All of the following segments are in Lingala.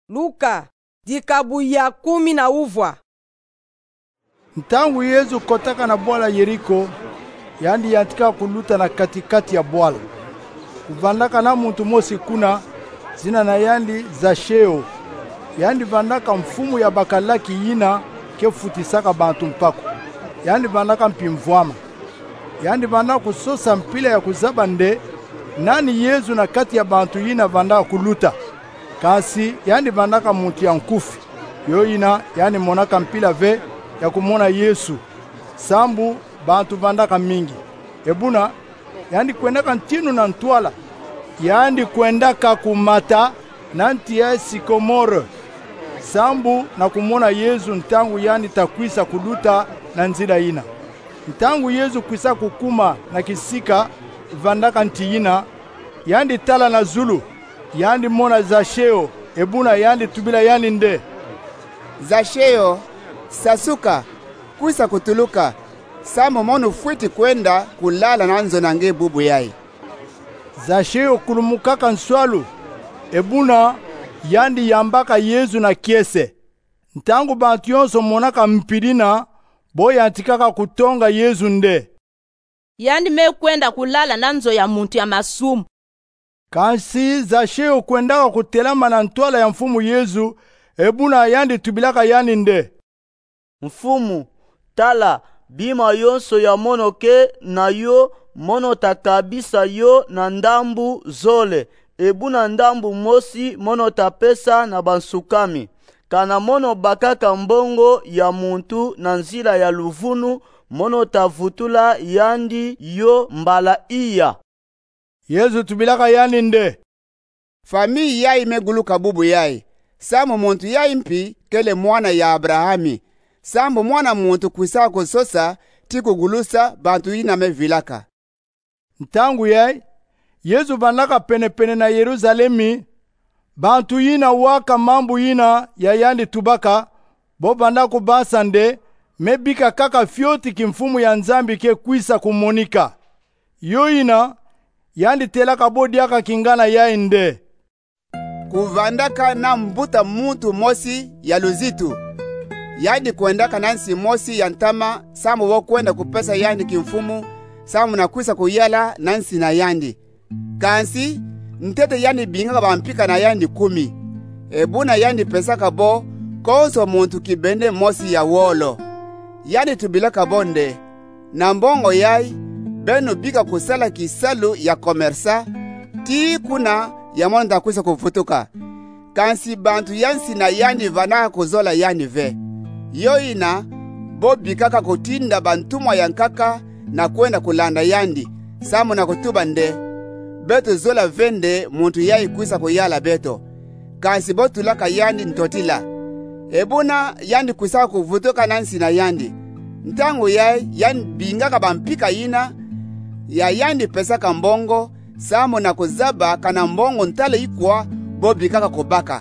Luka dikabu ya 10. Ntangu Yesu kotaka na bwala Yeriko, yandi yantika kuluta na katikati ya bwala. Kuvandaka na muntu mosi kuna, zina na yandi Zasheo. Yandi vandaka mfumu ya bakalaki yina ke futisaka bantu mpako. Yandi vandaka mpimvwama. Yandi vandaka kusosa mpila ya kuzaba nde, nani Yesu na kati ya bantu yina vandaka kuluta. Kasi yandi vandaka muntu ya nkufi. Yo yina yandi monaka mpila ve ya kumona Yesu. Sambu bantu vandaka mingi. Ebuna yandi kwendaka ntinu na ntwala. Yandi kwendaka kumata nanti ya sikomore. Sambu na kumona Yesu ntangu yandi takwisa kuluta na nzila ina. Ntangu Yesu kwisa kukuma na kisika vandaka ntiyina. Yandi tala na zulu. Yandi mona Zasheo. Ebuna yandi tubila yandi nde. Zasheo, sasuka, kwisa kutuluka. Samo mono fuiti kwenda kulala na nzo nange bubu yai. Zasheo kulumukaka nswalu. Ebuna yandi yambaka Yesu na kiese. Ntangu bantu yonso monaka mpirina, boya antikaka kutonga Yesu nde. Yandi me kwenda kulala na nzo ya muntu ya masumu. Kansi Zasheo kwendaka kutelama na ntwala ya mfumu Yesu, ebuna yandi tubilaka yandi nde. Mfumu, tala, bima yonso ya monoke na yo mono takabisa yo na ndambu zole. Ebuna ndambu mosi mono tapesa na bansukami. Kana mono bakaka mbongo ya muntu na nzila ya luvunu mono tavutula yandi yo mbala iya. Yesu tubilaka yandi nde. Fami yai meguluka bubu yai. Samu muntu yai mpi kele mwana ya Abrahami. Sambu mwana muntu kwisa kusosa tiku gulusa bantu ina mevilaka. Ntangu yai, Yesu vandaka pene na Yerusalemi, bantu yina waka mambu yina ya yandi tubaka, bo bandako basande, mebika kaka fyoti kimfumu ya nzambi ke kwisa kumonika. Yo yina, yandi telaka bodi yaka kingana yai nde. Kuvandaka na mbuta muntu mosi ya luzitu. Yandi kwendaka nansi mosi ya ntama, samu wo kwenda kupesa yandi kimfumu, samu na kwisa kuyala nansi na yandi. Kansi, ntete yandi bingaka bampika na yandi 10. Ebuna yandi pesaka bo, konso muntu kibende mosi ya wolo. Yandi tubilaka bonde, na mbongo yai, beno bika kusala kisalu ya komersa, ti kuna ya monda kwisa kufutuka. Kansi bantu yansi na yandi vanaka kuzola yandi ve. Yo ina, bo bikaka kutinda bantumwa yankaka na kwenda kulanda yandi, samu na kutuba nde. Beto zola vende muntu yai kwisa kuyala beto. Kansi bo tulaka yandi ntotila. Ebuna yandi kwisa kuvutoka nansi na yandi. Ntangu yai yandi bingaka bampika ina, ya yandi pesaka mbongo, samu na kuzaba kana mbongo ntale ikwa bo bikaka kubaka.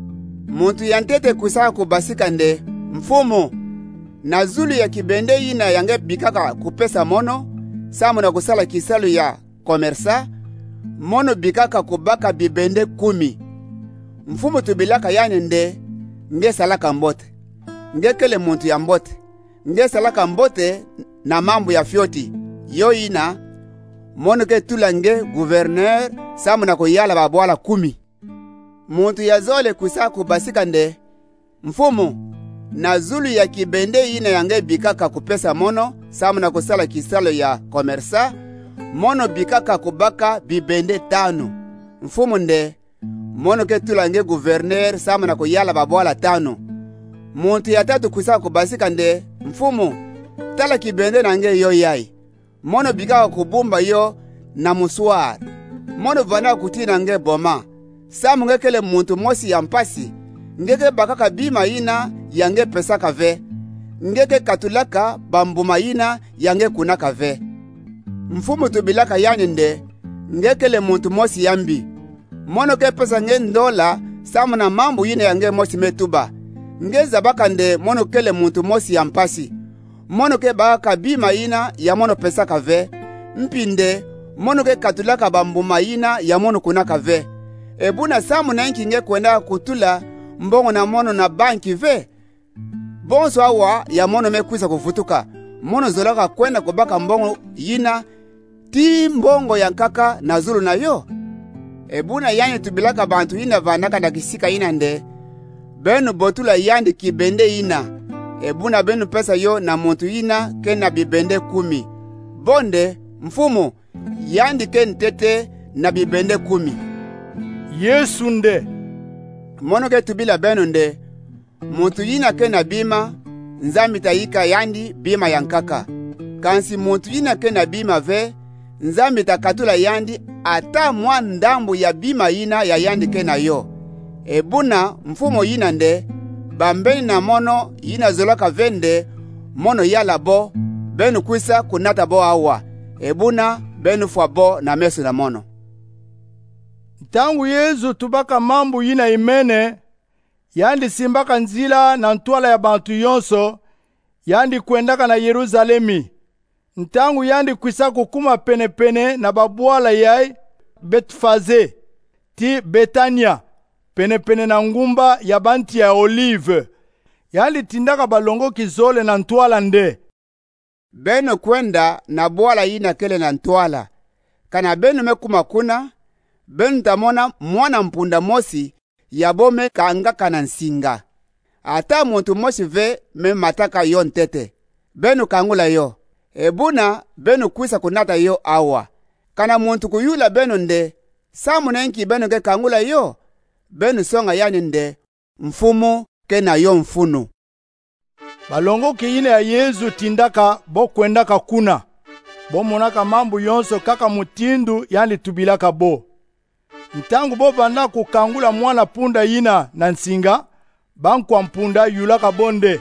Muntu yantete kwisa kubasika nde. Mfumu, na zulu ya kibende ina yange bikaka kupesa mono, samu na kusala kisalu ya komersa, mono bikaka kubaka bibende 10. Mfumu tubilaka yani nde, nge salaka mbote. Nge kele muntu ya mbote. Nge salaka mbote na mambu ya fyoti. Yo ina, mono ke tula nge gouverneur, samu na kuyala babwala 10. Muntu ya zole kusa kubasika nde. Mfumu, na zulu ya kibende ina yange bikaka kupesa mono, samu na kusala kisalo ya komersa, mono bikaka kubaka bibende 5. Mfumu nde, mono ke tulange gouverneur, samu na kuyala babwala 5. Muntu ya tatu kusa kubasika nde. Mfumu, tala kibende nange yo yai. Mono bikaka kubumba yo na muswar. Mono vana kutina nge boma. Samu nge kele muntu mosi ya mpasi. Ngeke bakaka bima ina yange pesaka ve. Ngeke katulaka bambuma ina yange kunaka ve. Mfumu tubilaka yani nde. Ngekele muntu mosi yambi. Mono ke pesa nge ndola, samu na mambu ina yange mosi metuba. Nge zabaka nde mono kele muntu mosi ya mpasi. Mono ke baka bima ina ya mono pesaka ve. Mpinde, mono ke katulaka bambuma ina ya mono kunaka ve. Ebuna samu na inki nge kwenda kutula, mbongo na mono na banki ve. Bonso awa ya mono mekwisa kufutuka. Mono zolaka kwenda kubaka mbongo yina ti mbongo ya nkaka na zulu na yo. Ebuna yani tubilaka bantu yina vanaka na kisika yina nde. Benu botula yandi kibende yina. Ebuna benu pesa yo na muntu yina kena bibende 10. Bonde mfumo yandi ken tete na bibende 10. Yesu nde Mono ke tubila benu nde. Muntu yina kena bima nzambi taika yandi bima ya nkaka. Kansi muntu yina kena bima ve nzambi takatula yandi ata mwa ndambu ya bima yina ya yandi kena yo. Ebuna mfumo yina nde bambeni na mono yina zolaka vende mono yala bo benu kwisa kunata bo awa. Ebuna benu fwa bo na meso na mono. Ntangu Yesu tubaka mambu yina imene yandi simbaka nzila na ntwala ya bantu yonso yandi kwendaka na Yeruzalemi. Ntangu yandi kwisa kukuma pene na babwala yai Betfaze ti Betania pene na ngumba ya banti ya Olive. Yandi tindaka balongo kizole na ntwala nde. Beno kwenda na bwala yina kele na ntwala. Kana benu mekuma kuna benu tamona mwana mpunda mosi yabome kangaka na nsinga. Ata muntu mosi ve me mataka yo ntete. Benu kangula yo. Ebuna benu kwisa kunata yo awa. Kana muntu kuyula benu nde. Samu nenki benu ke kangula yo. Benu songa yani nde. Mfumu ke na yo mfunu. Balongo kiyine ya Yesu tindaka bo kwendaka kuna. Bo monaka mambu yonso kaka mutindu yani tubilaka bo. Ntangu bo banda kukangula mwana punda yina na nsinga, bankwa mpunda yulaka bonde.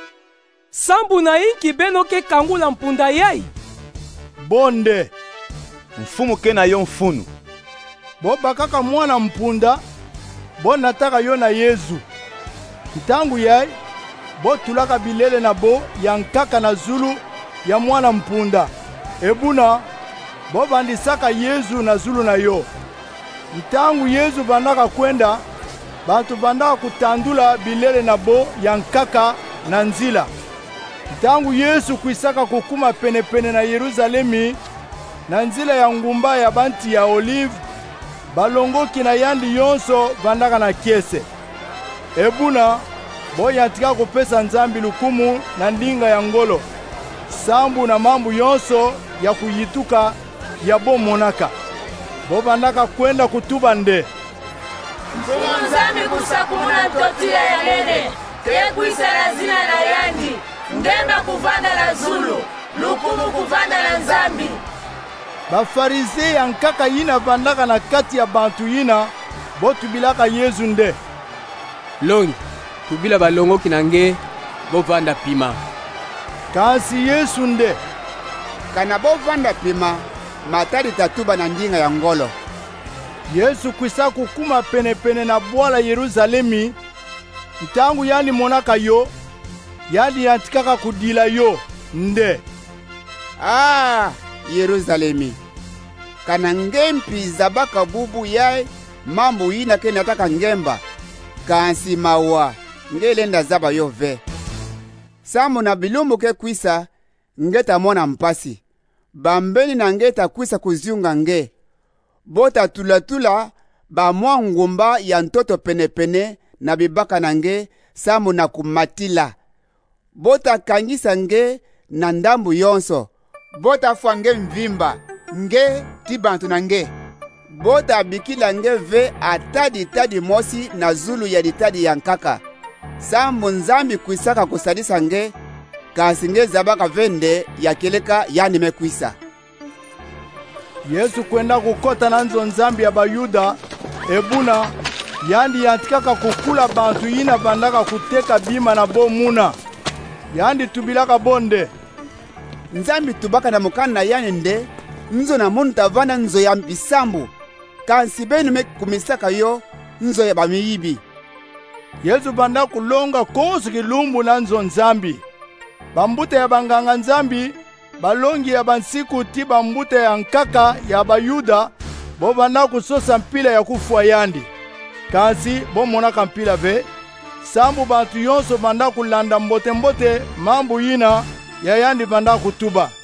Sambu na inki beno ke kangula mpunda yai. Bonde. Mfumu ke na yo mfunu. Bo bakaka mwana mpunda, bo nataka yo na Yesu. Ntangu yai, bo tulaka bilele na bo ya nkaka na zulu ya mwana mpunda. Ebuna, bo bandisaka Yesu na zulu na yo. Ntangu Yesu bandaka kwenda, bantu bandaka kutandula bilele na bo ya nkaka na nzila. Ntangu Yesu kwisaka kukuma pene na Yeruzalemi, na nzila ya ngumba ya banti ya Olive, balongoki na yandi yonso bandaka na kiese. Ebuna, bo yantika kupesa nzambi lukumu na ndinga ya ngolo. Sambu na mambu yonso ya kuyituka ya bo monaka. Bo bandaka kwenda kutuba nde. Mfumu nzambi kusakumuna ntotia ya nene. Te kuisa na zina na yandi. Ndemba kuvanda na zulu. Lukumu kuvanda na nzambi. Bafarize ya nkaka yina bandaka na kati ya bantu yina. Bo tubilaka Yesu nde. Longi, tubila balongo kinange. Bo vanda pima. Kasi Yesu nde. Kana bo vanda pima. Matari tatuba na ndinga ya ngolo. Yesu kwisa kukuma pene na bwala Yeruzalemi. Ntangu yani monaka yo, yani yantikaka kudila yo nde. Yeruzalemi. Kana ngempi zabaka bubu yai mambu yina ke nataka ngemba. Kansi mawa ngelenda zaba yo ve. Samu na bilumbu ke kwisa ngeta mona mpasi. Bambeni na ngeta kwisa kuziunga nge. Bota tulatula ba mwa ngumba ya ntoto pene na bibaka na nge samu na kumatila. Bota kangisa nge na ndambu yonso. Bota fwa nge mvimba. Nge tibantu na nge. Bota bikila nge ve atadi mosi na zulu ya ditadi ya nkaka. Sambu nzambi kwisaka kusadisa nge. Kasi nge zabaka vende ya keleka yani mekwisa. Yesu kwenda kukota na nzo nzambi ya bayuda. Ebuna, yandi yantikaka kukula bantu yina bandaka kuteka bima na bomuna. Yandi tubilaka bonde. Nzambi tubaka na mukana yani nde. Nzo na munu tavana nzo ya mbisambu. Kansi benu me kumisaka yo nzo ya bamiyibi. Yesu banda kulonga kosu kilumbu na nzo nzambi. Bambute ya banganga nzambi, balongi ya bansiku ti bambute ya nkaka ya bayuda, bo banda kusosa mpila ya kufwa yandi. Kansi bo monaka mpila ve, sambu bantu yonso banda kulanda mbote mambu yina ya yandi banda kutuba.